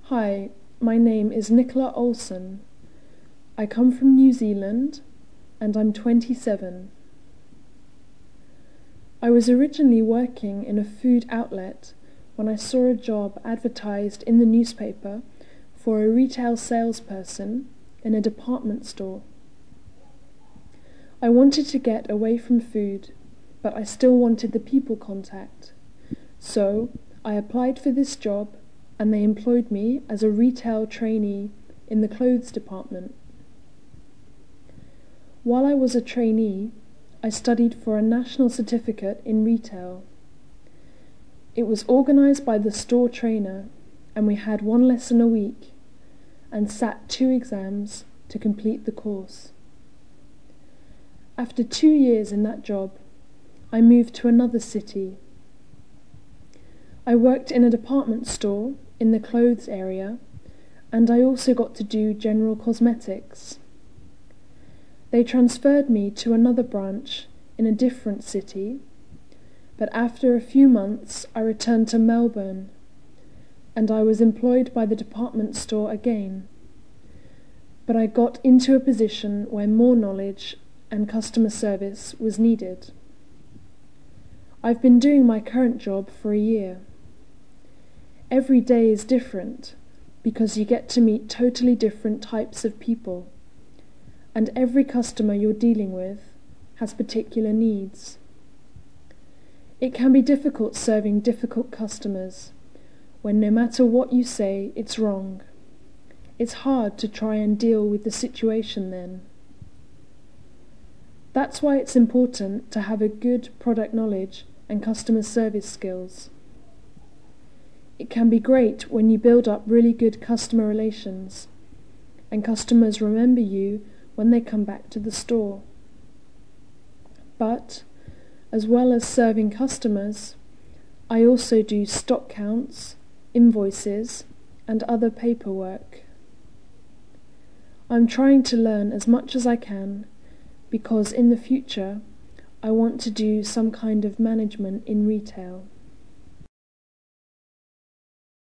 Hi, my name is Nicola Olsen. I come from New Zealand and I'm 27. I was originally working in a food outlet when I saw a job advertised in the newspaper for a retail salesperson in a department store. I wanted to get away from food, but I still wanted the people contact. So I applied for this job and they employed me as a retail trainee in the clothes department. While I was a trainee, I studied for a national certificate in retail. It was organised by the store trainer, and we had one lesson a week and sat 2 exams to complete the course. After 2 years in that job, I moved to another city. I worked in a department store in the clothes area, and I also got to do general cosmetics. They transferred me to another branch in a different city, but after a few months I returned to Melbourne, and I was employed by the department store again. But I got into a position where more knowledge and customer service was needed. I've been doing my current job for a year. Every day is different because you get to meet totally different types of people, and every customer you're dealing with has particular needs. It can be difficult serving difficult customers when no matter what you say, it's wrong. It's hard to try and deal with the situation then. That's why it's important to have a good product knowledge and customer service skills. It can be great when you build up really good customer relations and customers remember you when they come back to the store. But, as well as serving customers, I also do stock counts, invoices, and other paperwork. I'm trying to learn as much as I can because in the future I want to do some kind of management in retail.